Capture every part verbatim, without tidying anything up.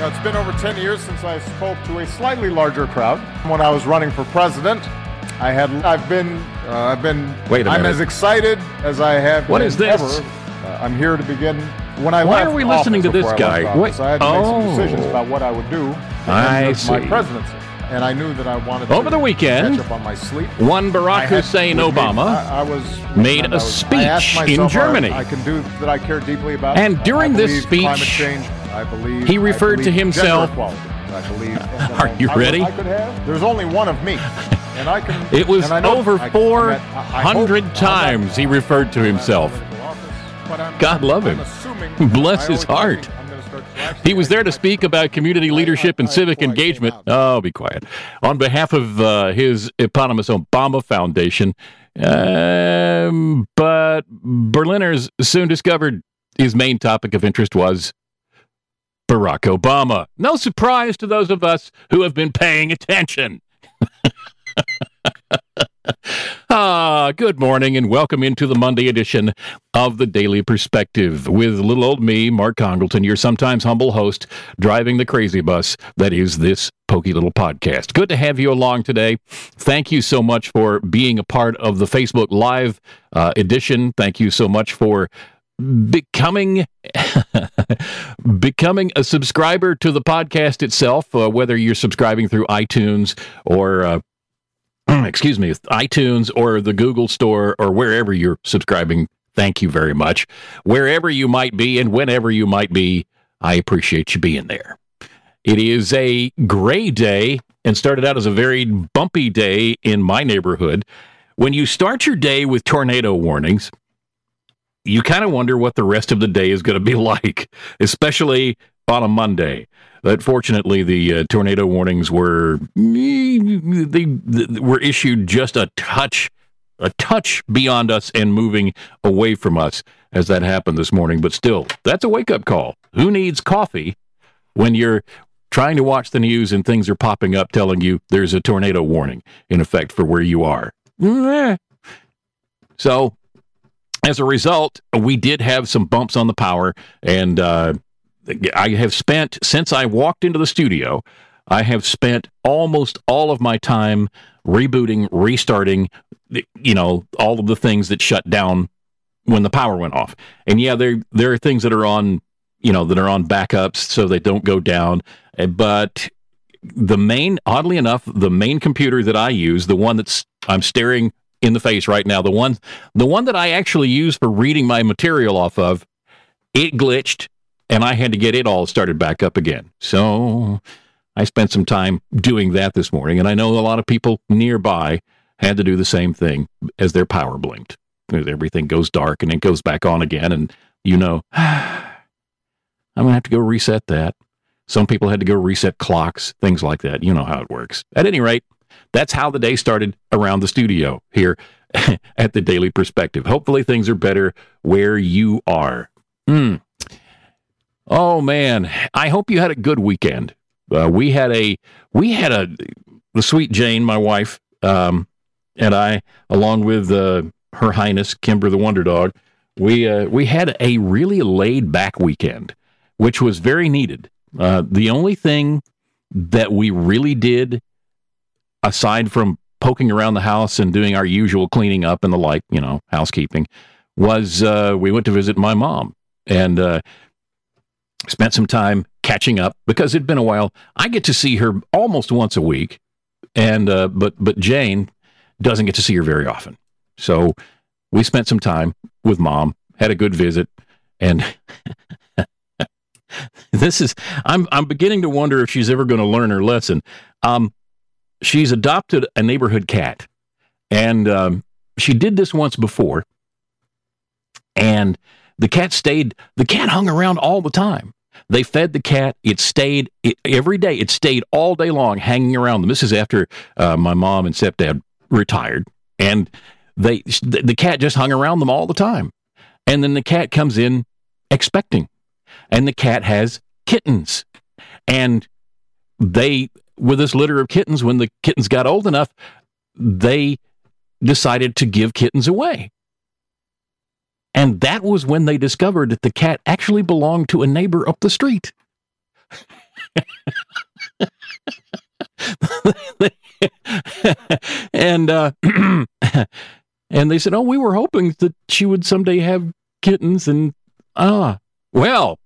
know, it's been over ten years since I spoke to a slightly larger crowd. When I was running for president, I had, I've been, uh, I've been, Wait a I'm minute. as excited as I have What been is this? ever. Uh, I'm here to begin. When I Why left are we listening to office, this before I guy? left office, Wait- I had to make some Oh. decisions about what I would do in I terms of my see. presidency. And I knew that I wanted Over to the weekend, catch up on my sleep. one Barack I had- Hussein with me, Obama I, I was, made and a I was, I asked speech in myself, Germany. I, I can do that I care deeply about. And I- during I this believe climate speech, change, I believe, he referred I to believe himself- gender equality. I believe. and Are you I, ready? I could have. There's only one of me, and I can. it was and I know- over I- I four mean, I- I hundred hope- times he referred to himself. But I'm- God love him. I'm assuming- Bless I his always heart. think I'm gonna start flashing He was there to things speak about community leadership and I- civic before I came engagement. out. Oh, be quiet. On behalf of uh, his eponymous Obama Foundation. Um, but Berliners soon discovered his main topic of interest was Barack Obama. No surprise to those of us who have been paying attention. Ah, good morning and welcome into the Monday edition of the Daily Perspective with little old me, Mark Congleton, your sometimes humble host, driving the crazy bus that is this pokey little podcast. Good to have you along today. Thank you so much for being a part of the Facebook Live uh, edition. Thank you so much for becoming becoming a subscriber to the podcast itself, uh, whether you're subscribing through iTunes or uh, excuse me, iTunes or the Google Store or wherever you're subscribing. Thank you very much. Wherever you might be and whenever you might be, I appreciate you being there. It is a gray day and started out as a very bumpy day in my neighborhood. When you start your day with tornado warnings, you kind of wonder what the rest of the day is going to be like, especially on a Monday. But fortunately, the uh, tornado warnings were they, they were issued just a touch, a touch beyond us and moving away from us as that happened this morning. But still, that's a wake-up call. Who needs coffee when you're trying to watch the news and things are popping up telling you there's a tornado warning in effect for where you are? So, as a result, we did have some bumps on the power, and uh, I have spent, since I walked into the studio, I have spent almost all of my time rebooting, restarting, you know, all of the things that shut down when the power went off. And yeah, there there are things that are on, you know, that are on backups so they don't go down. But the main, oddly enough, the main computer that I use, the one that's I'm staring in the face right now, the one, the one that I actually use for reading my material off of, it glitched. And I had to get it all started back up again. So I spent some time doing that this morning. And I know a lot of people nearby had to do the same thing as their power blinked. Everything goes dark and it goes back on again. And, you know, I'm going to have to go reset that. Some people had to go reset clocks, things like that. You know how it works. At any rate, that's how the day started around the studio here at the Daily Perspective. Hopefully things are better where you are. Hmm. Oh man, I hope you had a good weekend. Uh, we had a, we had a, the sweet Jane, my wife, um, and I, along with uh, Her Highness Kimber the Wonder Dog, we uh, we had a really laid back weekend, which was very needed. Uh, the only thing that we really did, aside from poking around the house and doing our usual cleaning up and the like, you know, housekeeping, was uh, we went to visit my mom and. Uh, Spent some time catching up because it'd been a while. I get to see her almost once a week, and uh, but but Jane doesn't get to see her very often. So we spent some time with Mom, had a good visit, and this is I'm I'm beginning to wonder if she's ever going to learn her lesson. Um, she's adopted a neighborhood cat, and um, she did this once before, and the cat stayed. The cat hung around all the time. They fed the cat. It stayed it, every day. It stayed all day long hanging around them. This is after uh, my mom and stepdad retired. And they the cat just hung around them all the time. And then the cat comes in expecting. And the cat has kittens. And they, with this litter of kittens, when the kittens got old enough, they decided to give kittens away. And that was when they discovered that the cat actually belonged to a neighbor up the street. and uh, and they said, "Oh, we were hoping that she would someday have kittens." And ah, well,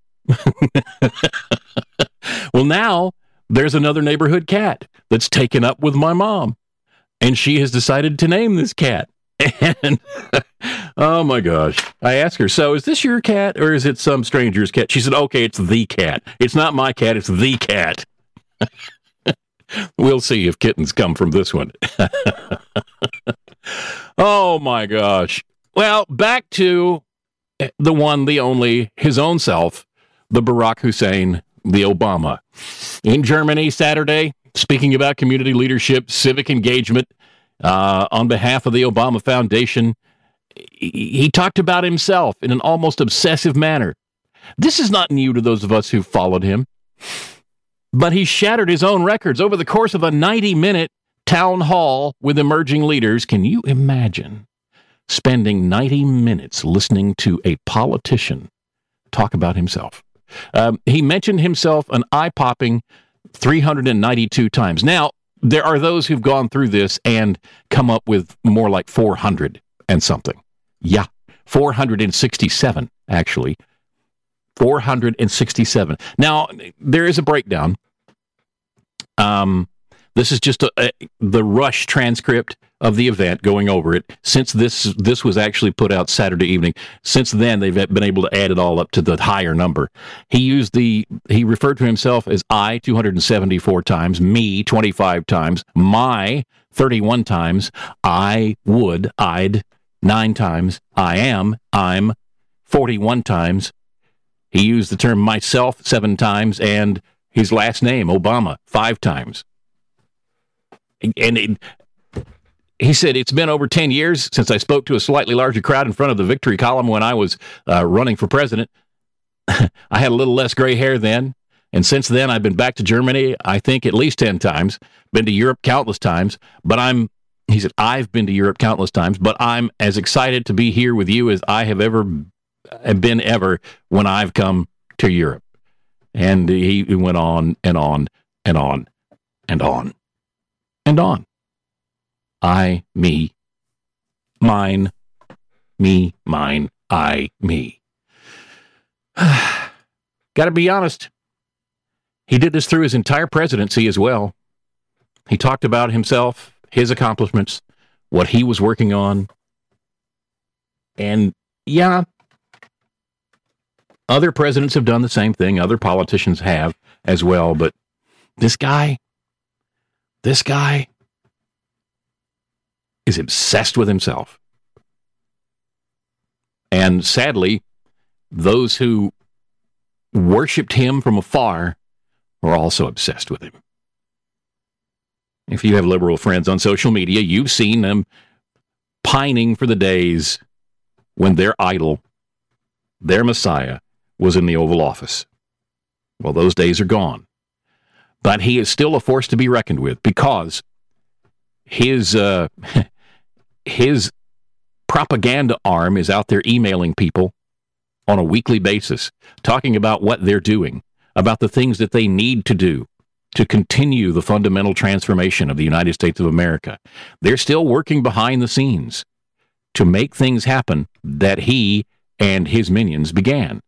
well, now there's another neighborhood cat that's taken up with my mom, and she has decided to name this cat. And oh my gosh, I asked her, "So is this your cat or is it some stranger's cat?" She said, "Okay, it's the cat. It's not my cat. It's the cat." We'll see if kittens come from this one. Oh, my gosh. Well, back to the one, the only, his own self, the Barack Hussein, the Obama. In Germany Saturday, speaking about community leadership, civic engagement, uh, on behalf of the Obama Foundation, he, he talked about himself in an almost obsessive manner. This is not new to those of us who followed him. But he shattered his own records over the course of a ninety-minute town hall with emerging leaders. Can you imagine spending ninety minutes listening to a politician talk about himself? Um, he mentioned himself an eye-popping three hundred ninety-two times. Now, there are those who've gone through this and come up with more like four hundred and something. Yeah, four hundred sixty-seven, actually. four hundred sixty-seven. Now, there is a breakdown. Um, this is just a, a, the rush transcript of the event, going over it. Since this this was actually put out Saturday evening, since then they've been able to add it all up to the higher number. He used the he referred to himself as I two hundred seventy-four times, me twenty-five times, my thirty-one times, I would, I'd nine times, I am, I'm forty-one times. He used the term myself seven times, and his last name, Obama, five times. And it, he said, "It's been over ten years since I spoke to a slightly larger crowd in front of the victory column when I was uh, running for president. I had a little less gray hair then, and since then I've been back to Germany, I think at least ten times, been to Europe countless times, but I'm," he said, "I've been to Europe countless times, but I'm as excited to be here with you as I have ever been ever when I've come to Europe." And he went on and on and on and on and on. I, me, mine, me, mine, I, me. Got to be honest. He did this through his entire presidency as well. He talked about himself, his accomplishments, what he was working on. And yeah, other presidents have done the same thing. Other politicians have as well. But this guy, this guy is obsessed with himself. And sadly, those who worshipped him from afar are also obsessed with him. If you have liberal friends on social media, you've seen them pining for the days when their idol, their messiah, was in the Oval Office. Well, those days are gone. But he is still a force to be reckoned with, because his uh, his propaganda arm is out there emailing people on a weekly basis, talking about what they're doing, about the things that they need to do to continue the fundamental transformation of the United States of America. They're still working behind the scenes to make things happen that he and his minions began.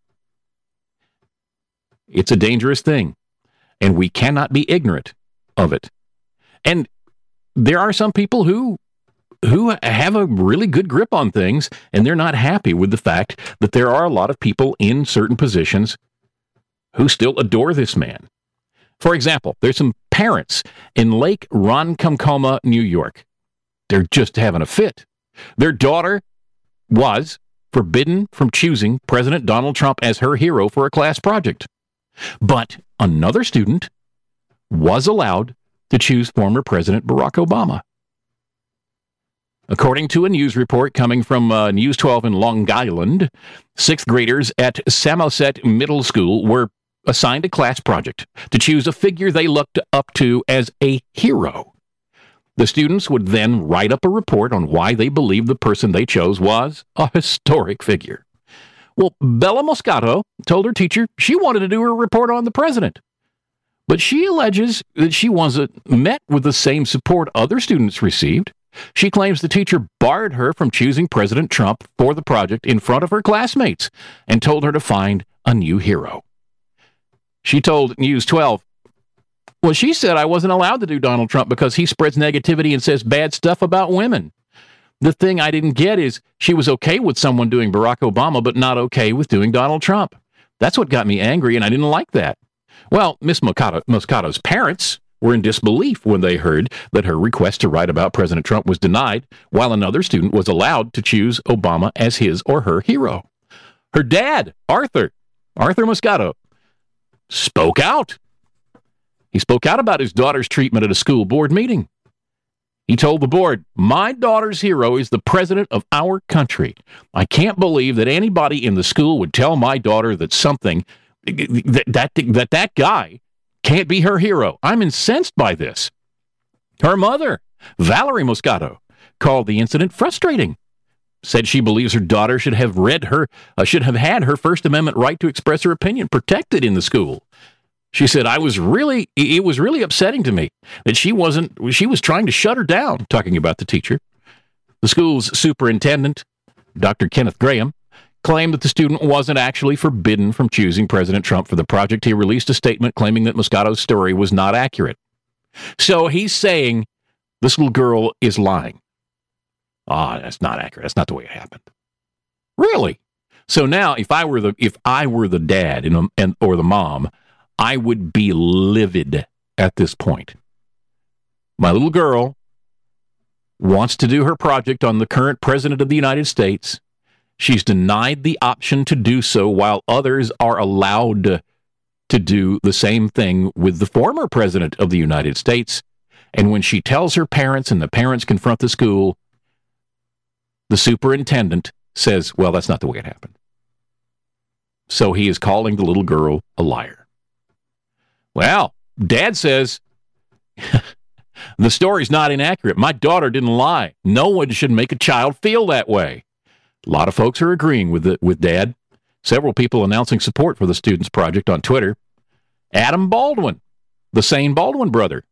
It's a dangerous thing, and we cannot be ignorant of it. And there are some people who who have a really good grip on things, and they're not happy with the fact that there are a lot of people in certain positions who still adore this man. For example, there's some parents in Lake Ronkonkoma, New York. They're just having a fit. Their daughter was forbidden from choosing President Donald Trump as her hero for a class project. But another student was allowed to choose former President Barack Obama. According to a news report coming from uh, News twelve in Long Island, sixth graders at Samoset Middle School were assigned a class project to choose a figure they looked up to as a hero. The students would then write up a report on why they believed the person they chose was a historic figure. Well, Bella Moscato told her teacher she wanted to do her report on the president. But she alleges that she wasn't met with the same support other students received. She claims the teacher barred her from choosing President Trump for the project in front of her classmates and told her to find a new hero. She told News twelve, well, she said I wasn't allowed to do Donald Trump because he spreads negativity and says bad stuff about women. The thing I didn't get is she was okay with someone doing Barack Obama, but not okay with doing Donald Trump. That's what got me angry, and I didn't like that. Well, Miss Moscato, Moscato's parents were in disbelief when they heard that her request to write about President Trump was denied, while another student was allowed to choose Obama as his or her hero. Her dad, Arthur, Arthur Moscato, spoke out. He spoke out about his daughter's treatment at a school board meeting. He told the board, my daughter's hero is the president of our country. I can't believe that anybody in the school would tell my daughter that something, that that, that, that guy can't be her hero. I'm incensed by this. Her mother, Valerie Moscato, called the incident frustrating. Said she believes her daughter should have read her, uh, should have had her First Amendment right to express her opinion protected in the school. She said, I was really, it was really upsetting to me that she wasn't, she was trying to shut her down, talking about the teacher. The school's superintendent, Doctor Kenneth Graham, claimed that the student wasn't actually forbidden from choosing President Trump for the project. He released a statement claiming that Moscato's story was not accurate. So he's saying this little girl is lying. Ah, oh, that's not accurate. That's not the way it happened. Really? So now, if I were the if I were the dad and, and or the mom, I would be livid at this point. My little girl wants to do her project on the current president of the United States. She's denied the option to do so while others are allowed to do the same thing with the former president of the United States. And when she tells her parents and the parents confront the school, the superintendent says, well, that's not the way it happened. So he is calling the little girl a liar. Well, Dad says, the story's not inaccurate. My daughter didn't lie. No one should make a child feel that way. A lot of folks are agreeing with the, with Dad. Several people announcing support for the Students Project on Twitter. Adam Baldwin, the sane Baldwin brother.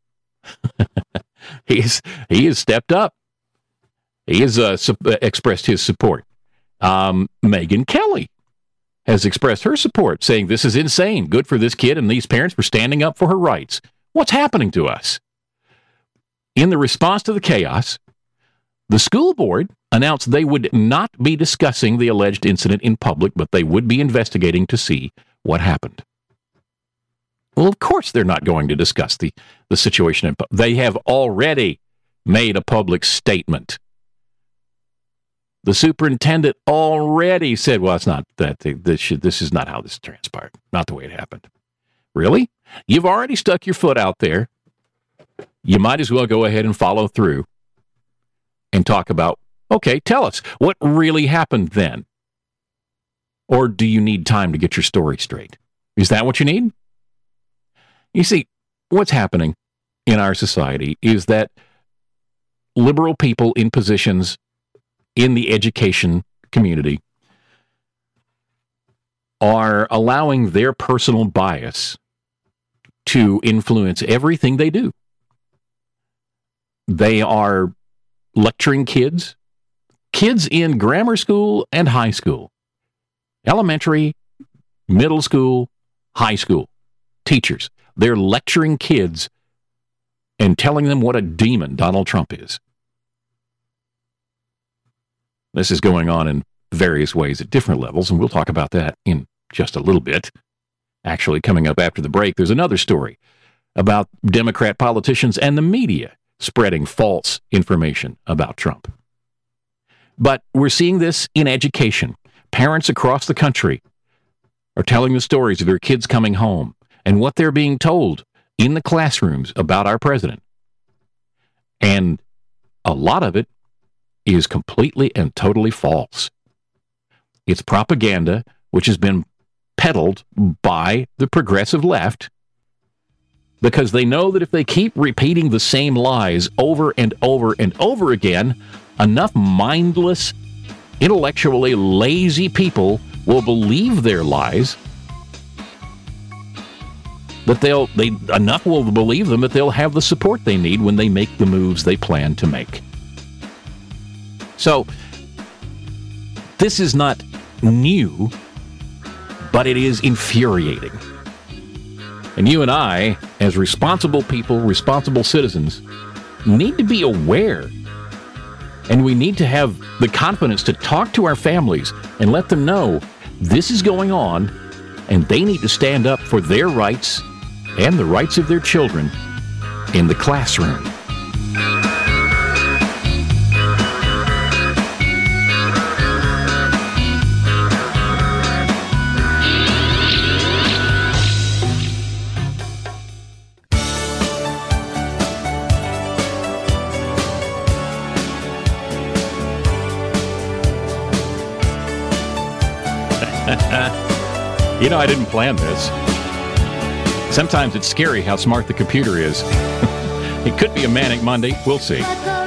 He's he has stepped up. He has uh, su- expressed his support. Um, Megyn Kelly has expressed her support, saying this is insane. Good for this kid and these parents for standing up for her rights. What's happening to us? In the response to the chaos, the school board announced they would not be discussing the alleged incident in public, but they would be investigating to see what happened. Well, of course they're not going to discuss the, the situation in public. They have already made a public statement. The superintendent already said, well, it's not that. This, should, this is not how this transpired. Not the way it happened. Really? You've already stuck your foot out there. You might as well go ahead and follow through and talk about, okay, tell us what really happened then. Or do you need time to get your story straight? Is that what you need? You see, what's happening in our society is that liberal people in positions in the education community are allowing their personal bias to influence everything they do. They are lecturing kids, kids in grammar school and high school, elementary, middle school, high school, teachers. They're lecturing kids and telling them what a demon Donald Trump is. This is going on in various ways at different levels, and we'll talk about that in just a little bit. Actually, coming up after the break, there's another story about Democrat politicians and the media spreading false information about Trump. But we're seeing this in education. Parents across the country are telling the stories of their kids coming home and what they're being told in the classrooms about our president. And a lot of it is completely and totally false. It's propaganda which has been peddled by the progressive left because they know that if they keep repeating the same lies over and over and over again, enough mindless, intellectually lazy people will believe their lies that they'll they enough will believe them that they'll have the support they need when they make the moves they plan to make. So this is not new, but it is infuriating. And you and I, as responsible people, responsible citizens, need to be aware. And we need to have the confidence to talk to our families and let them know this is going on, and they need to stand up for their rights and the rights of their children in the classroom. You know, I didn't plan this. Sometimes it's scary how smart the computer is. It could be a manic Monday. We'll see.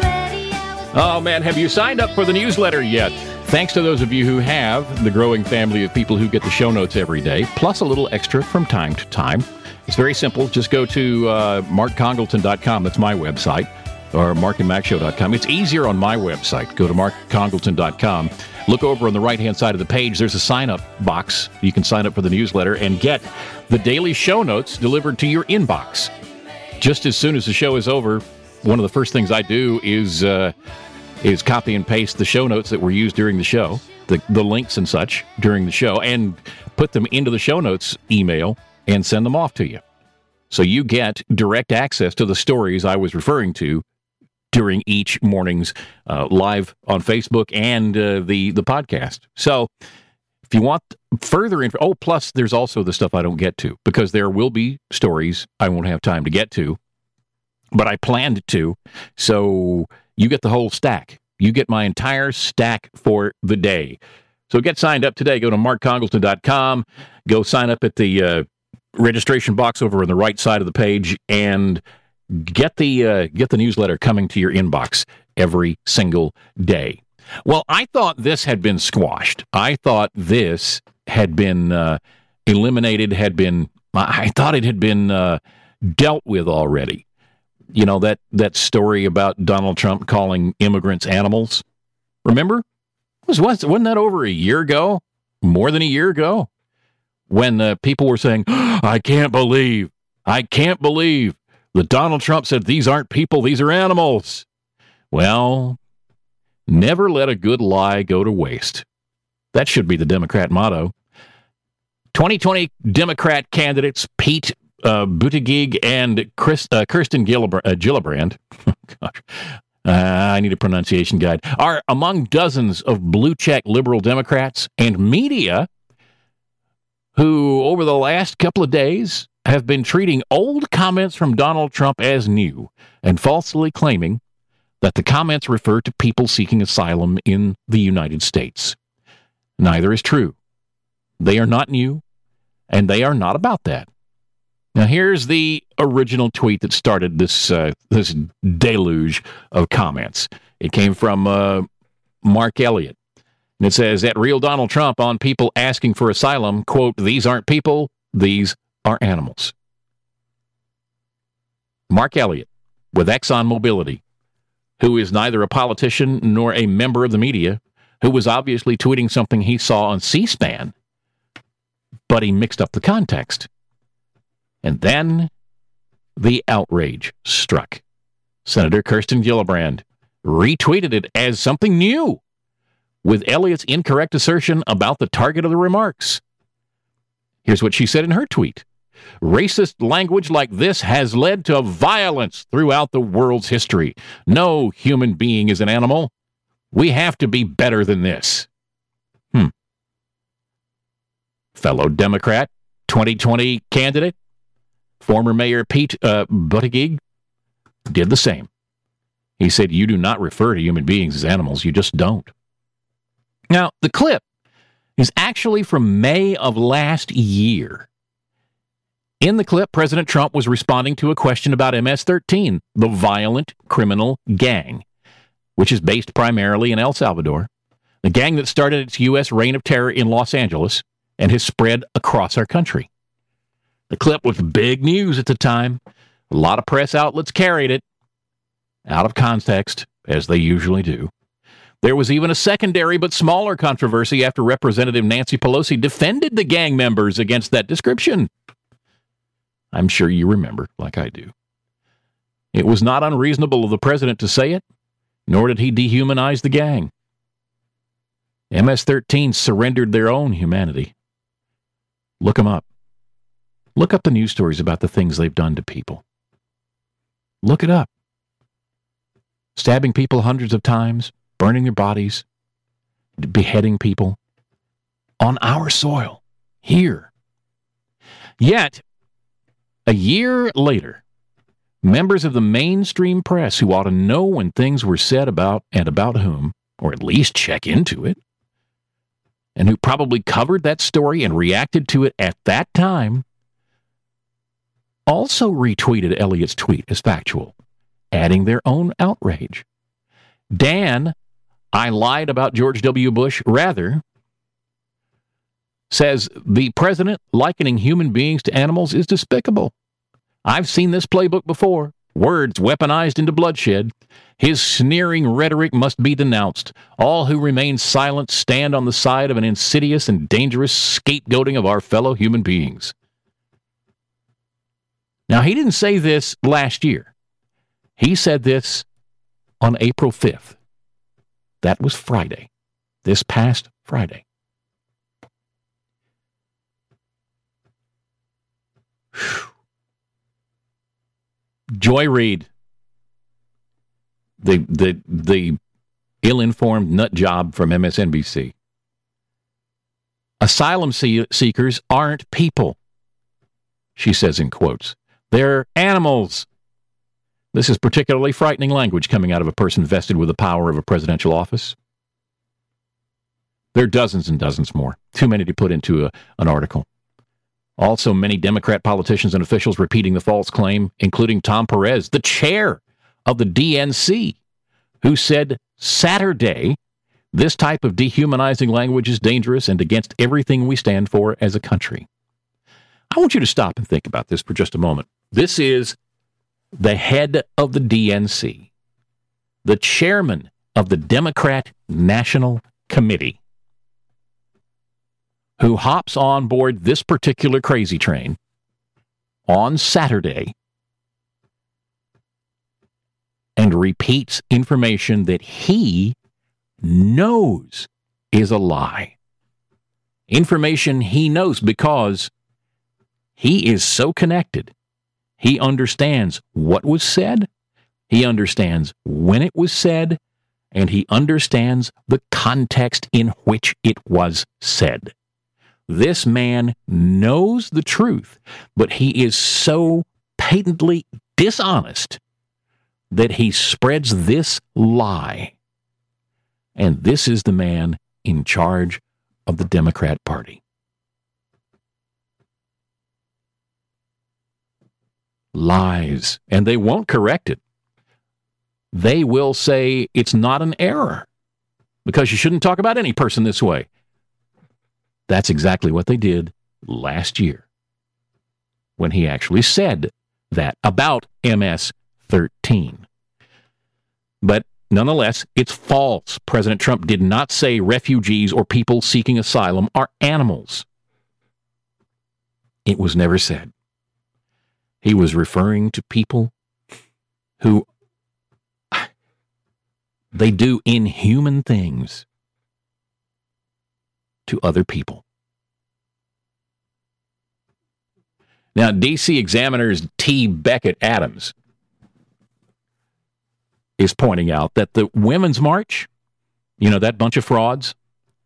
Oh, man, have you signed up for the newsletter yet? Thanks to those of you who have, the growing family of people who get the show notes every day, plus a little extra from time to time. It's very simple. Just go to uh, mark congleton dot com. That's my website. Or mark and mac show dot com. It's easier on my website. Go to mark congleton dot com. Look over on the right-hand side of the page. There's a sign-up box. You can sign up for the newsletter and get the daily show notes delivered to your inbox. Just as soon as the show is over, one of the first things I do is uh, is copy and paste the show notes that were used during the show, the, the links and such during the show, and put them into the show notes email and send them off to you. So you get direct access to the stories I was referring to during each morning's uh, live on Facebook and uh, the, the podcast. So if you want further info, oh, plus there's also the stuff I don't get to, because there will be stories I won't have time to get to, but I planned to. So you get the whole stack. You get my entire stack for the day. So get signed up today. Go to mark congleton dot com. Go sign up at the uh, registration box over on the right side of the page, and Get the uh, get the newsletter coming to your inbox every single day. Well, I thought this had been squashed. I thought this had been uh, eliminated, had been, I thought it had been uh, dealt with already. You know, that, that story about Donald Trump calling immigrants animals. Remember? Was, was, wasn't that over a year ago? More than a year ago? When uh, people were saying, oh, I can't believe, I can't believe that Donald Trump said these aren't people, these are animals. Well, never let a good lie go to waste. That should be the Democrat motto. twenty twenty Democrat candidates Pete uh, Buttigieg and Chris, uh, Kirsten Gillibrand, uh, Gillibrand gosh, uh, I need a pronunciation guide, are among dozens of blue-check liberal Democrats and media who, over the last couple of days, have been treating old comments from Donald Trump as new and falsely claiming that the comments refer to people seeking asylum in the United States. Neither is true. They are not new, and they are not about that. Now, here's the original tweet that started this uh, this deluge of comments. It came from uh, Mark Elliott, and it says, at Real Donald Trump on people asking for asylum, quote, these aren't people, these are animals. Mark Elliott with Exxon Mobility, who is neither a politician nor a member of the media, who was obviously tweeting something he saw on C-SPAN, but he mixed up the context. And then the outrage struck. Senator Kirsten Gillibrand retweeted it as something new, with Elliott's incorrect assertion about the target of the remarks. Here's what she said in her tweet. Racist language like this has led to violence throughout the world's history. No human being is an animal. We have to be better than this. Hmm. Fellow Democrat, twenty twenty candidate, former Mayor Pete uh, Buttigieg, did the same. He said, you do not refer to human beings as animals. You just don't. Now, the clip is actually from May of last year. In the clip, President Trump was responding to a question about M S thirteen, the violent criminal gang, which is based primarily in El Salvador, the gang that started its U S reign of terror in Los Angeles and has spread across our country. The clip was big news at the time. A lot of press outlets carried it out of context, as they usually do. There was even a secondary but smaller controversy after Representative Nancy Pelosi defended the gang members against that description. I'm sure you remember, like I do. It was not unreasonable of the president to say it, nor did he dehumanize the gang. M S thirteen surrendered their own humanity. Look them up. Look up the news stories about the things they've done to people. Look it up. Stabbing people hundreds of times, burning their bodies, beheading people on our soil, here. Yet, a year later, members of the mainstream press who ought to know when things were said about and about whom, or at least check into it, and who probably covered that story and reacted to it at that time, also retweeted Elliott's tweet as factual, adding their own outrage. Dan, I lied about George W. Bush, rather, says the president likening human beings to animals is despicable. I've seen this playbook before. Words weaponized into bloodshed. His sneering rhetoric must be denounced. All who remain silent stand on the side of an insidious and dangerous scapegoating of our fellow human beings. Now, he didn't say this last year. He said this on April fifth. That was Friday. This past Friday. Whew. Joy Reid, the the the ill-informed nut job from M S N B C. Asylum see- seekers aren't people, she says in quotes. They're animals. This is particularly frightening language coming out of a person vested with the power of a presidential office. There are dozens and dozens more, too many to put into a, an article. Also, many Democrat politicians and officials repeating the false claim, including Tom Perez, the chair of the D N C, who said Saturday, this type of dehumanizing language is dangerous and against everything we stand for as a country. I want you to stop and think about this for just a moment. This is the head of the D N C, the chairman of the Democrat National Committee, who hops on board this particular crazy train on Saturday and repeats information that he knows is a lie. Information he knows because he is so connected. He understands what was said, he understands when it was said, and he understands the context in which it was said. This man knows the truth, but he is so patently dishonest that he spreads this lie. And this is the man in charge of the Democrat Party. Lies. And they won't correct it. They will say it's not an error because you shouldn't talk about any person this way. That's exactly what they did last year when he actually said that about M S thirteen. But nonetheless, it's false. President Trump did not say refugees or people seeking asylum are animals. It was never said. He was referring to people who they do inhuman things to other people. Now, D C Examiner's T. Beckett Adams is pointing out that the Women's March, you know, that bunch of frauds,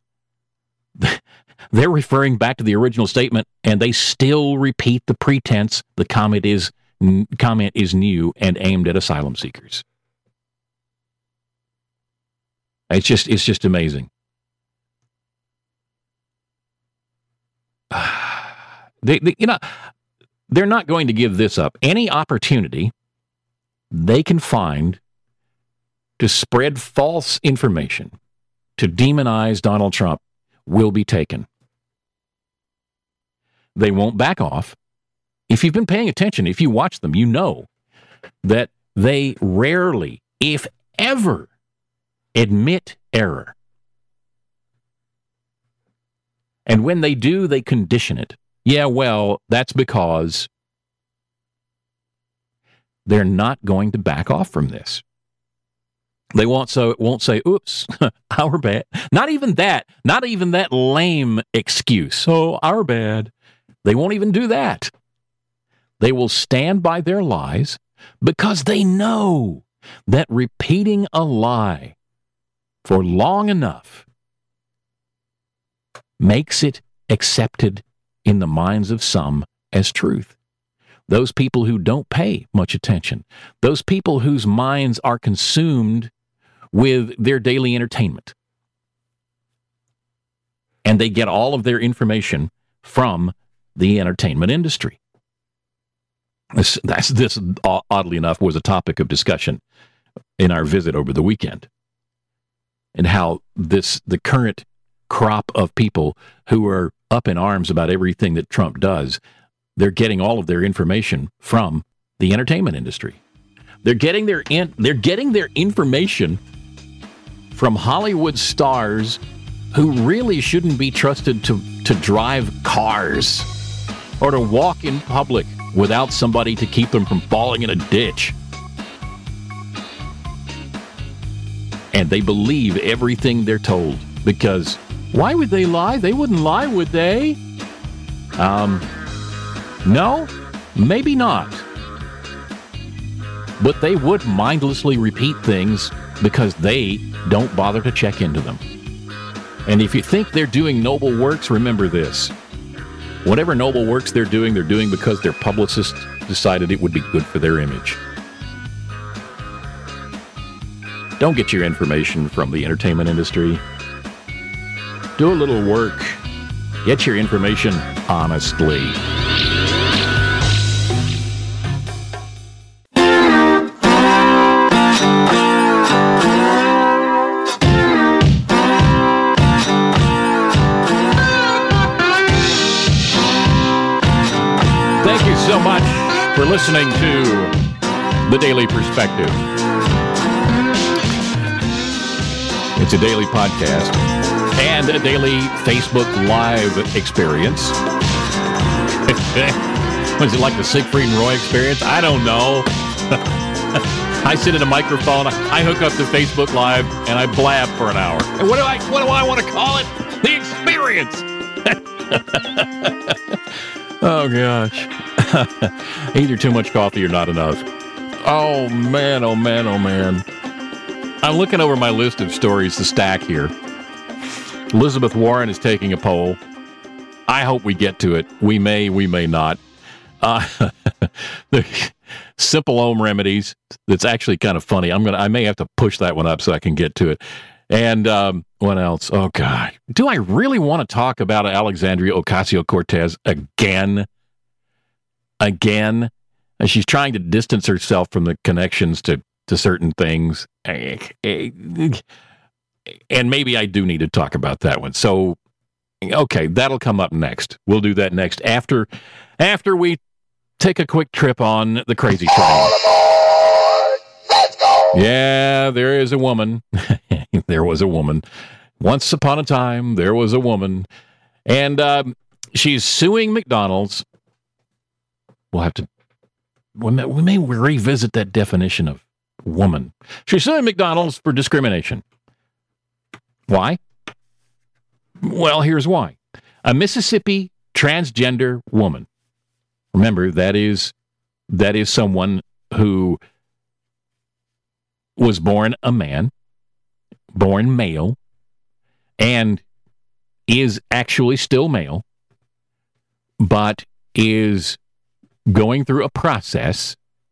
they're referring back to the original statement, and they still repeat the pretense the comment is comment is new and aimed at asylum seekers. It's just it's just amazing. They, they, you know, they're not going to give this up. Any opportunity they can find to spread false information, to demonize Donald Trump, will be taken. They won't back off. if you've been paying attention, if you watch them, you know that they rarely, if ever, admit error. And when they do, they condition it. Yeah, well, that's because they're not going to back off from this. They won't, so it won't say, oops, our bad. Not even that. Not even that lame excuse. Oh, our bad. They won't even do that. They will stand by their lies because they know that repeating a lie for long enough makes it accepted in the minds of some as truth. Those people who don't pay much attention, those people whose minds are consumed with their daily entertainment. And they get all of their information from the entertainment industry. This, that's, this, oddly enough, was a topic of discussion in our visit over the weekend. And how this, the current crop of people who are up in arms about everything that Trump does, they're getting all of their information from the entertainment industry. They're getting their in, they're getting their information from Hollywood stars who really shouldn't be trusted to, to drive cars or to walk in public without somebody to keep them from falling in a ditch. And they believe everything they're told because why would they lie? They wouldn't lie, would they? Um, no, maybe not. But they would mindlessly repeat things because they don't bother to check into them. And if you think they're doing noble works, remember this. Whatever noble works they're doing, they're doing because their publicist decided it would be good for their image. Don't get your information from the entertainment industry. Do a little work. Get your information honestly. Thank you so much for listening to The Daily Perspective. It's a daily podcast and a daily Facebook Live experience. Was it like the Siegfried and Roy experience? I don't know. I sit in a microphone, I hook up to Facebook Live, and I blab for an hour. And what do I what do I want to call it? The experience! Oh, gosh. Either too much coffee or not enough. Oh, man, oh, man, oh, man. I'm looking over my list of stories to stack here. Elizabeth Warren is taking a poll. I hope we get to it. We may, we may not. Uh, the simple home remedies. That's actually kind of funny. I'm gonna. I may have to push that one up so I can get to it. And um, what else? Oh God, do I really want to talk about Alexandria Ocasio-Cortez again? Again, and she's trying to distance herself from the connections to to certain things. And maybe I do need to talk about that one. So, okay, that'll come up next. We'll do that next after after we take a quick trip on the crazy train. Let's go. Yeah, there is a woman. There was a woman. Once upon a time, there was a woman. And uh, she's suing McDonald's. We'll have to, we may, we may revisit that definition of woman. She's suing McDonald's for discrimination. Why? Well, here's why. A Mississippi transgender woman. Remember, that is that is someone who was born a man, born male, and is actually still male, but is going through a process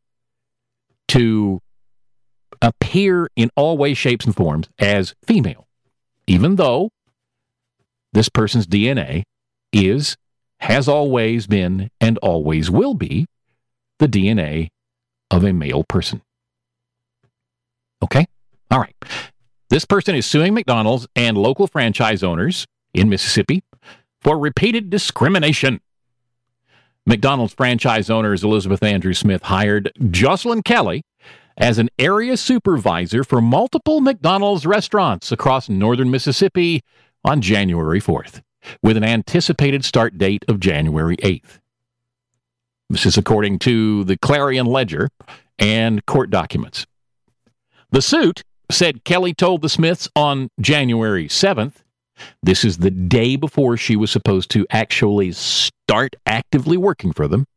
to appear in all ways, shapes, and forms as female, even though this person's D N A is, has always been, and always will be the D N A of a male person. Okay? All right. This person is suing McDonald's and local franchise owners in Mississippi for repeated discrimination. McDonald's franchise owners Elizabeth Andrew Smith hired Jocelyn Kelly as an area supervisor for multiple McDonald's restaurants across northern Mississippi on January fourth, with an anticipated start date of January eighth. This is according to the Clarion Ledger and court documents. The suit said Kelly told the Smiths on January seventh, this is the day before she was supposed to actually start actively working for them.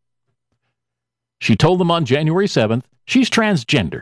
She told them on January seventh she's transgender.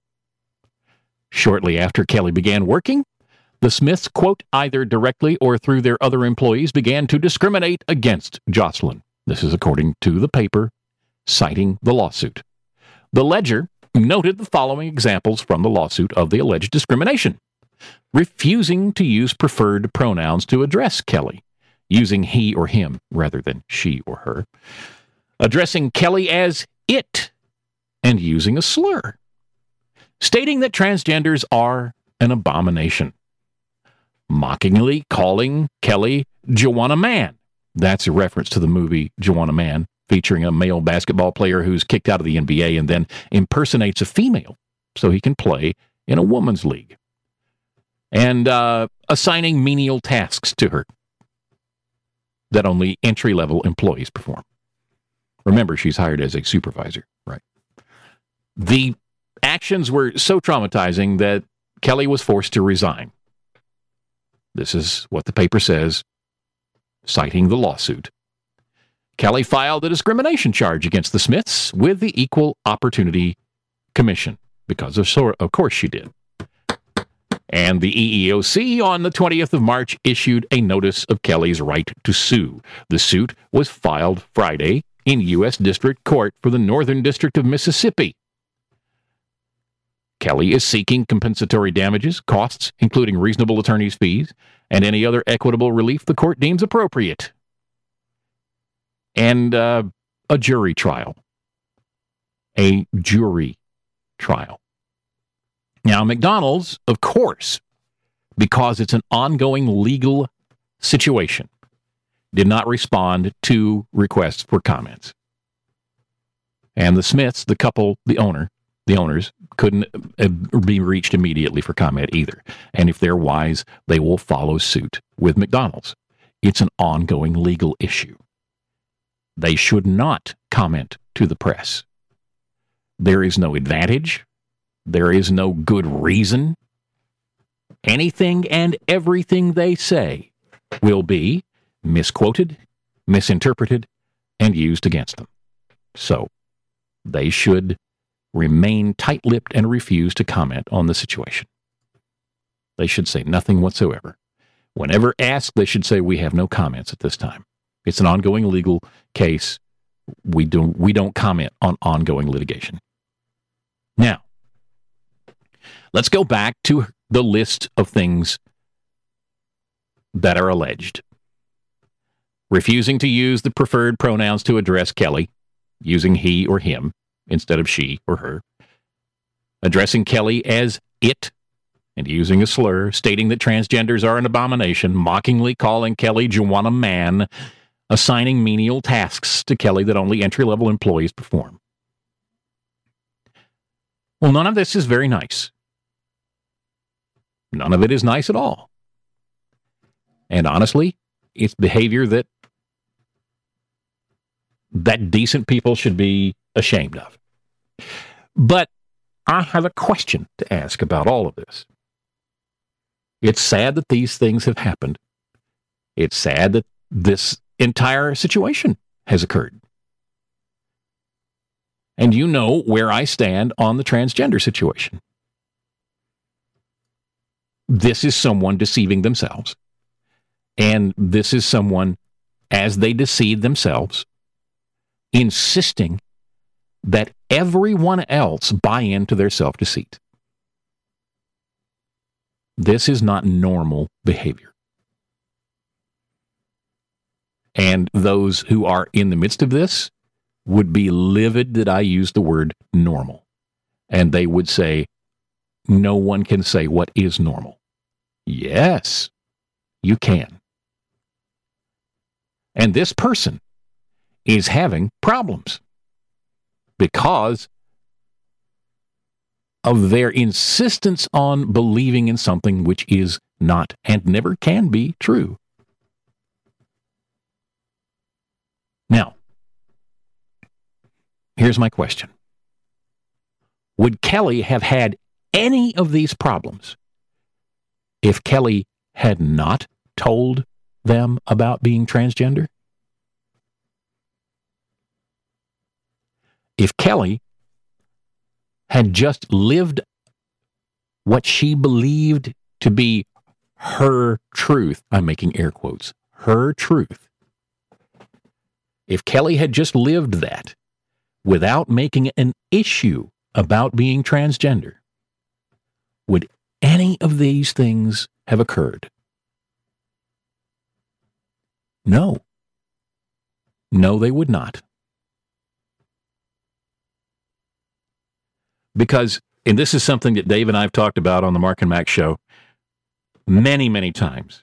Shortly after Kelly began working, the Smiths, quote, either directly or through their other employees, began to discriminate against Jocelyn. This is according to the paper, citing the lawsuit. The Ledger noted the following examples from the lawsuit of the alleged discrimination: refusing to use preferred pronouns to address Kelly, using he or him rather than she or her, addressing Kelly as it, and using a slur, stating that transgenders are an abomination, mockingly calling Kelly Joanna Man. That's a reference to the movie Joanna Man, featuring a male basketball player who's kicked out of the N B A and then impersonates a female so he can play in a woman's league. And uh, assigning menial tasks to her that only entry-level employees perform. Remember, she's hired as a supervisor, right? The actions were so traumatizing that Kelly was forced to resign. This is what the paper says, citing the lawsuit. Kelly filed a discrimination charge against the Smiths with the Equal Opportunity Commission, because of, of course she did. And the E E O C on the twentieth of March issued a notice of Kelly's right to sue. The suit was filed Friday in U S District Court for the Northern District of Mississippi. Kelly is seeking compensatory damages, costs, including reasonable attorney's fees, and any other equitable relief the court deems appropriate. And uh, a jury trial. A jury trial. Now, McDonald's, of course, because it's an ongoing legal situation, did not respond to requests for comments. And the Smiths, the couple, the owner, the owners, couldn't be reached immediately for comment either. And if they're wise, they will follow suit with McDonald's. It's an ongoing legal issue. They should not comment to the press. There is no advantage. There is no good reason. Anything and everything they say will be misquoted, misinterpreted, and used against them. So they should remain tight-lipped and refuse to comment on the situation. They should say nothing whatsoever. Whenever asked, they should say, we have no comments at this time. It's an ongoing legal case. We don't, we don't comment on ongoing litigation. Now, let's go back to the list of things that are alleged. Refusing to use the preferred pronouns to address Kelly, using he or him instead of she or her. Addressing Kelly as it and using a slur, stating that transgenders are an abomination, mockingly calling Kelly Joanna Man, assigning menial tasks to Kelly that only entry-level employees perform. Well, none of this is very nice. None of it is nice at all. And honestly, it's behavior that that decent people should be ashamed of. But I have a question to ask about all of this. It's sad that these things have happened. It's sad that this entire situation has occurred. And you know where I stand on the transgender situation. This is someone deceiving themselves. And this is someone, as they deceive themselves, insisting that everyone else buy into their self-deceit. This is not normal behavior. And those who are in the midst of this would be livid that I use the word normal. And they would say, no one can say what is normal. Yes, you can. And this person is having problems because of their insistence on believing in something which is not and never can be true. Now, here's my question. Would Kelly have had any of these problems if Kelly had not told them about being transgender? If Kelly had just lived what she believed to be her truth, I'm making air quotes, her truth. If Kelly had just lived that without making an issue about being transgender, would any of these things have occurred? No. No, they would not. Because, and this is something that Dave and I have talked about on the Mark and Max show many, many times.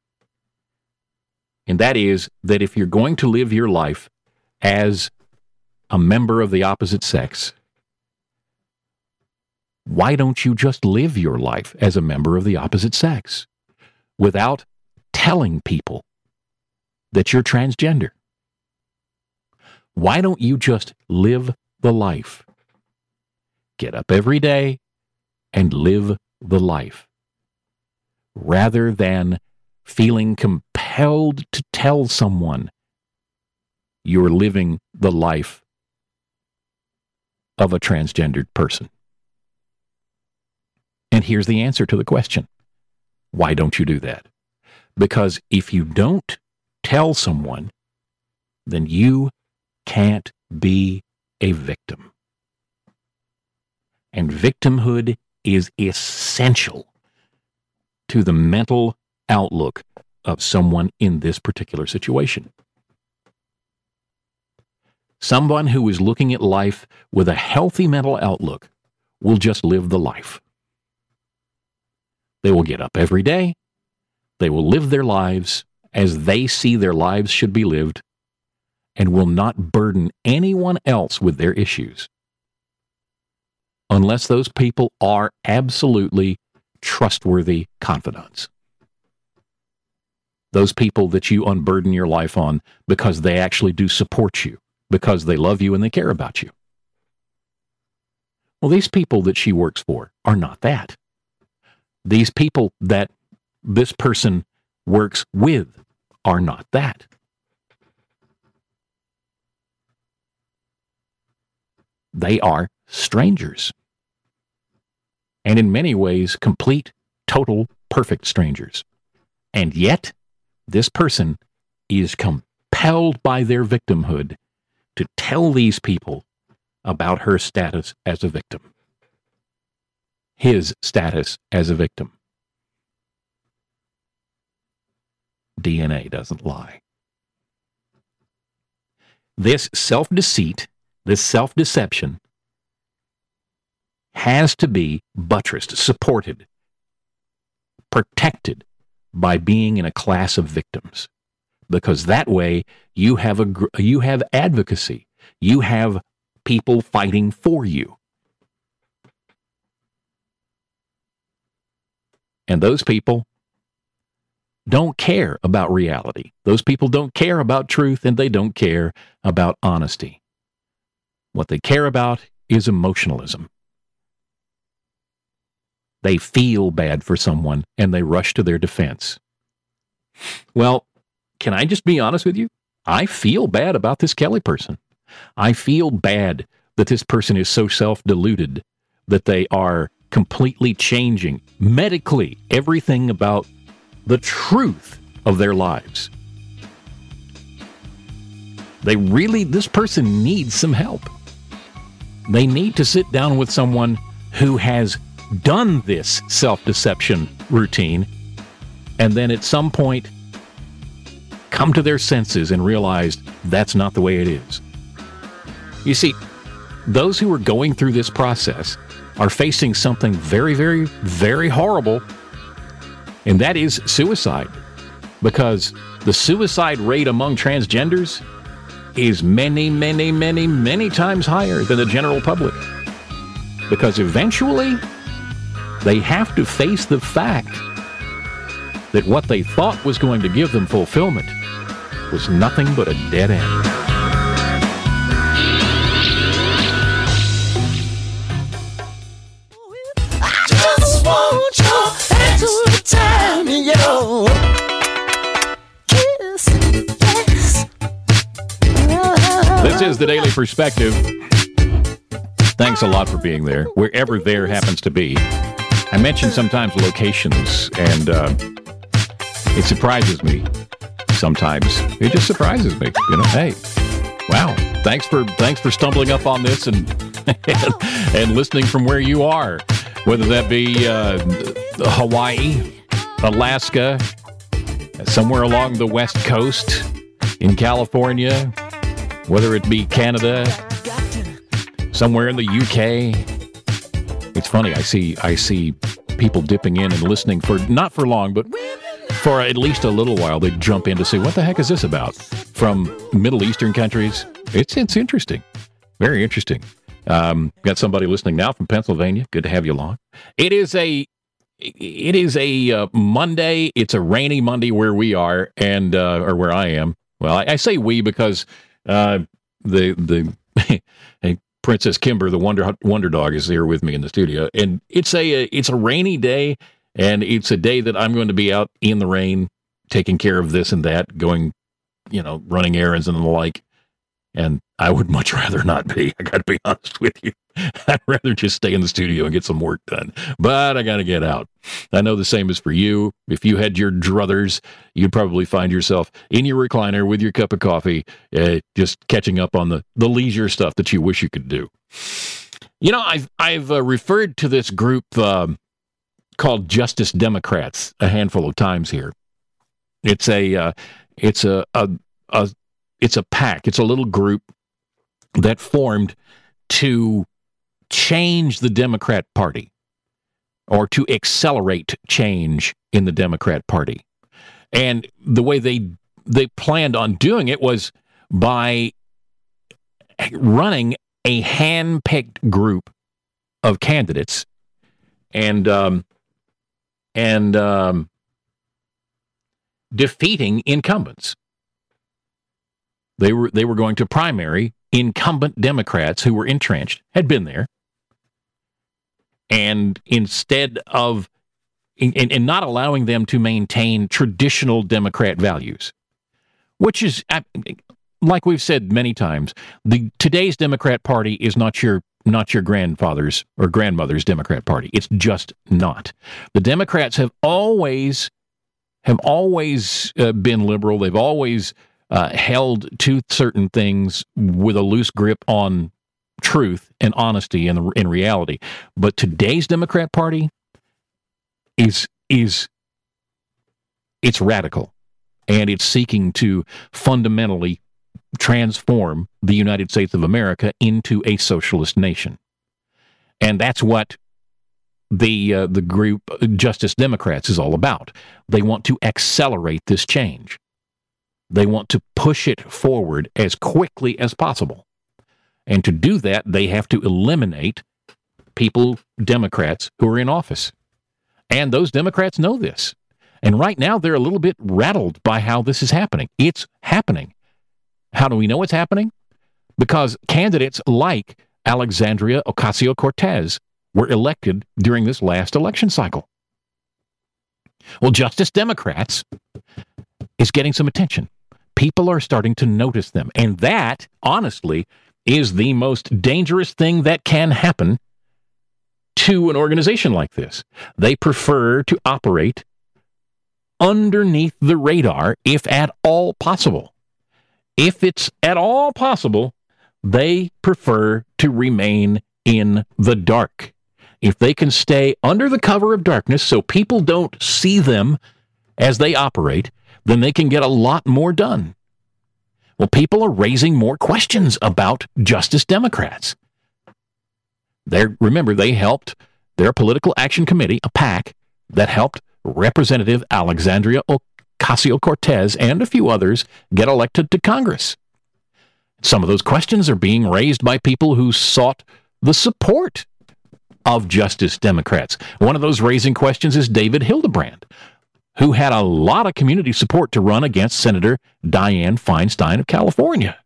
And that is that if you're going to live your life as a member of the opposite sex, why don't you just live your life as a member of the opposite sex without telling people that you're transgender? Why don't you just live the life? Get up every day and live the life, rather than feeling compelled to tell someone you're living the life of a transgendered person. And here's the answer to the question. Why don't you do that? Because if you don't tell someone, then you can't be a victim. And victimhood is essential to the mental outlook of someone in this particular situation. Someone who is looking at life with a healthy mental outlook will just live the life. They will get up every day. They will live their lives as they see their lives should be lived, and will not burden anyone else with their issues, unless those people are absolutely trustworthy confidants. Those people that you unburden your life on because they actually do support you, because they love you and they care about you. Well, these people that she works for are not that. These people that this person works with are not that. They are strangers. And in many ways, complete, total, perfect strangers. And yet, this person is compelled by their victimhood to tell these people about her status as a victim. His status as a victim. D N A doesn't lie. This self-deceit, this self-deception, has to be buttressed, supported, protected by being in a class of victims. Because that way you have a you have advocacy. You have people fighting for you. And those people don't care about reality. Those people don't care about truth, and they don't care about honesty. What they care about is emotionalism. They feel bad for someone, and they rush to their defense. Well, can I just be honest with you? I feel bad about this Kelly person. I feel bad that this person is so self-deluded that they are completely changing medically everything about the truth of their lives. They really, this person needs some help. They need to sit down with someone who has done this self-deception routine and then at some point come to their senses and realize that's not the way it is. You see, those who are going through this process are facing something very, very, very horrible, and that is suicide. Because the suicide rate among transgenders is many, many, many, many times higher than the general public. Because eventually, they have to face the fact that what they thought was going to give them fulfillment was nothing but a dead end. I just want your extra time, yo. Kiss, yes. This is the Daily Perspective. Thanks a lot for being there, wherever there happens to be. I mention sometimes locations, and uh, it surprises me sometimes. It just surprises me. You know, hey, wow, thanks for thanks for stumbling up on this and and, and listening from where you are, whether that be uh, Hawaii, Alaska, somewhere along the West Coast, in California, whether it be Canada, somewhere in the U K. It's funny, I see I see people dipping in and listening for, not for long, but for at least a little while. They jump in to say, what the heck is this about? From Middle Eastern countries. It's it's interesting. Very interesting. Um, got somebody listening now from Pennsylvania. Good to have you along. It is a it is a uh, Monday. It's a rainy Monday where we are, and uh, or where I am. Well, I, I say we because uh, the the Princess Kimber, the Wonder Wonder Dog, is here with me in the studio, and it's a it's a rainy day, and it's a day that I'm going to be out in the rain, taking care of this and that, going, you know, running errands and the like. And I would much rather not be. I got to be honest with you. I'd rather just stay in the studio and get some work done. But I got to get out. I know the same is for you. If you had your druthers, you'd probably find yourself in your recliner with your cup of coffee, uh, just catching up on the, the leisure stuff that you wish you could do. You know, I've, I've uh, referred to this group uh, called Justice Democrats a handful of times here. It's a, uh, it's a, a, a It's a pack. It's a little group that formed to change the Democrat Party, or to accelerate change in the Democrat Party. And the way they they planned on doing it was by running a hand-picked group of candidates and um, and um, defeating incumbents. They were they were going to primary incumbent Democrats who were entrenched, had been there, and instead of and, and not allowing them to maintain traditional Democrat values, which is, like we've said many times, the today's Democrat Party is not your not your grandfather's or grandmother's Democrat Party. It's just not. The Democrats have always have always uh, been liberal. They've always Uh, held to certain things with a loose grip on truth and honesty and in reality. But today's Democrat Party is is it's radical, and it's seeking to fundamentally transform the United States of America into a socialist nation. And that's what the uh, the group Justice Democrats is all about. They want to accelerate this change. They want to push it forward as quickly as possible. And to do that, they have to eliminate people, Democrats, who are in office. And those Democrats know this. And right now, they're a little bit rattled by how this is happening. It's happening. How do we know it's happening? Because candidates like Alexandria Ocasio-Cortez were elected during this last election cycle. Well, Justice Democrats is getting some attention. People are starting to notice them. And that, honestly, is the most dangerous thing that can happen to an organization like this. They prefer to operate underneath the radar, if at all possible. If it's at all possible, they prefer to remain in the dark. If they can stay under the cover of darkness so people don't see them as they operate, then they can get a lot more done. Well, people are raising more questions about Justice Democrats. They're, remember, they helped their Political Action Committee, a PAC, that helped Representative Alexandria Ocasio-Cortez and a few others get elected to Congress. Some of those questions are being raised by people who sought the support of Justice Democrats. One of those raising questions is David Hildebrand, who had a lot of community support to run against Senator Dianne Feinstein of California.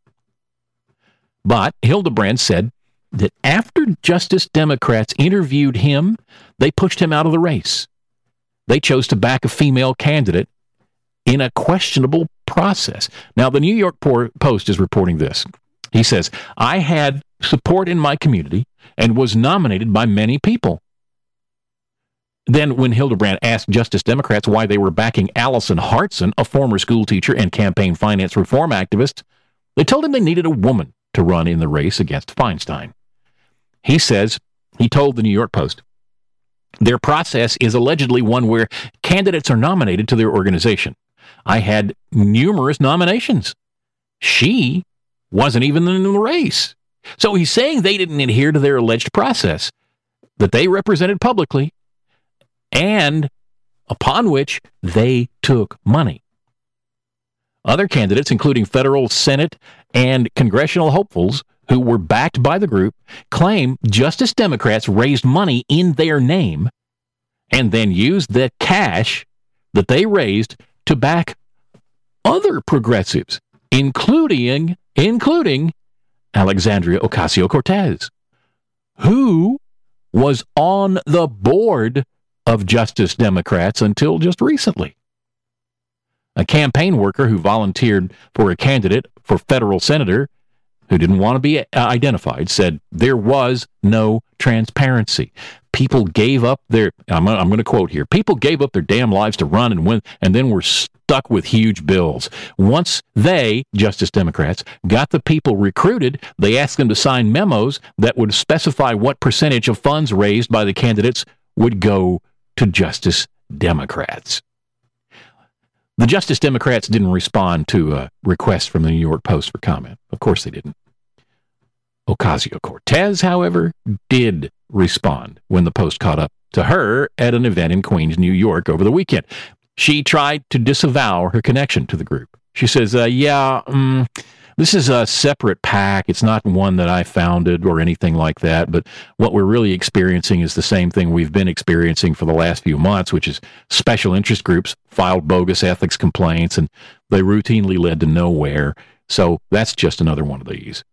But Hildebrand said that after Justice Democrats interviewed him, they pushed him out of the race. They chose to back a female candidate in a questionable process. Now, the New York Post is reporting this. He says, I had support in my community and was nominated by many people. Then when Hildebrand asked Justice Democrats why they were backing Allison Hartson, a former school teacher and campaign finance reform activist, they told him they needed a woman to run in the race against Feinstein. He says, he told the New York Post, their process is allegedly one where candidates are nominated to their organization. I had numerous nominations. She wasn't even in the race. So he's saying they didn't adhere to their alleged process that they represented publicly and upon which they took money. Other candidates, including federal Senate and congressional hopefuls who were backed by the group, claim Justice Democrats raised money in their name and then used the cash that they raised to back other progressives, including, including Alexandria Ocasio-Cortez, who was on the board of Justice Democrats until just recently. A campaign worker who volunteered for a candidate for federal senator who didn't want to be identified said there was no transparency. People gave up their, I'm, I'm going to quote here, people gave up their damn lives to run and win, and then were stuck with huge bills. Once they, Justice Democrats, got the people recruited, they asked them to sign memos that would specify what percentage of funds raised by the candidates would go to Justice Democrats. The Justice Democrats didn't respond to a request from the New York Post for comment. Of course they didn't. Ocasio-Cortez, however, did respond when the Post caught up to her at an event in Queens, New York over the weekend. She tried to disavow her connection to the group. She says, uh, yeah, um, this is a separate PAC. It's not one that I founded or anything like that, but what we're really experiencing is the same thing we've been experiencing for the last few months, which is special interest groups filed bogus ethics complaints, and they routinely led to nowhere. So that's just another one of these.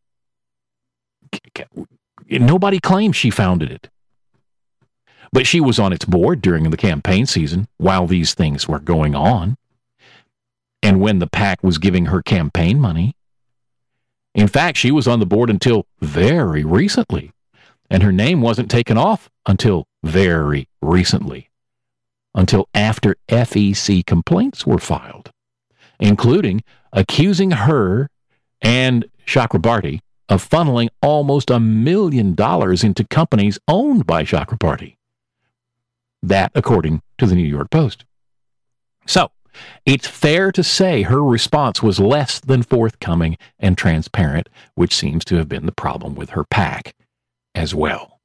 Nobody claims she founded it. But she was on its board during the campaign season while these things were going on. And when the PAC was giving her campaign money. In fact, she was on the board until very recently. And her name wasn't taken off until very recently. Until after F E C complaints were filed, including accusing her and Chakrabarti of funneling almost a million dollars into companies owned by Chakrabarti. That, according to the New York Post. So, it's fair to say her response was less than forthcoming and transparent, which seems to have been the problem with her PAC as well.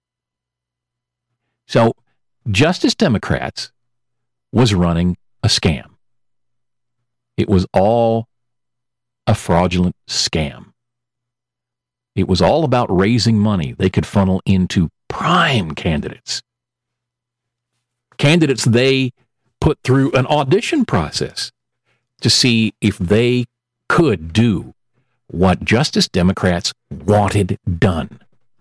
So, Justice Democrats was running a scam. It was all a fraudulent scam. It was all about raising money they could funnel into prime candidates. Candidates they put through an audition process to see if they could do what Justice Democrats wanted done.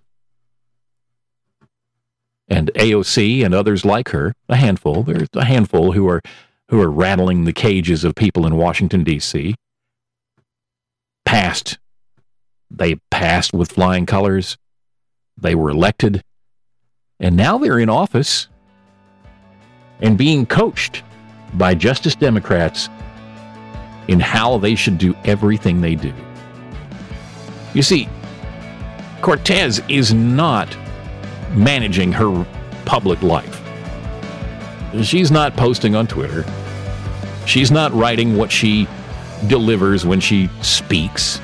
And A O C and others like her, a handful, there's a handful who are who are rattling the cages of people in Washington, D C, passed. They passed with flying colors. They were elected. And now they're in office and being coached by Justice Democrats in how they should do everything they do. You see, Cortez is not managing her public life. She's not posting on Twitter. She's not writing what she delivers when she speaks.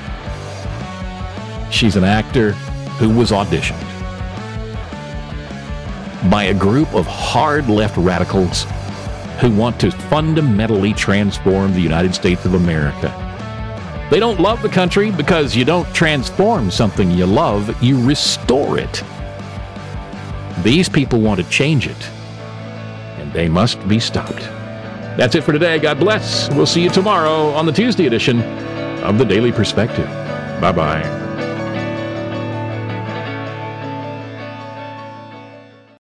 She's an actor who was auditioned by a group of hard left radicals who want to fundamentally transform the United States of America. They don't love the country because you don't transform something you love, you restore it. These people want to change it, and they must be stopped. That's it for today. God bless. We'll see you tomorrow on the Tuesday edition of the Daily Perspective. Bye-bye.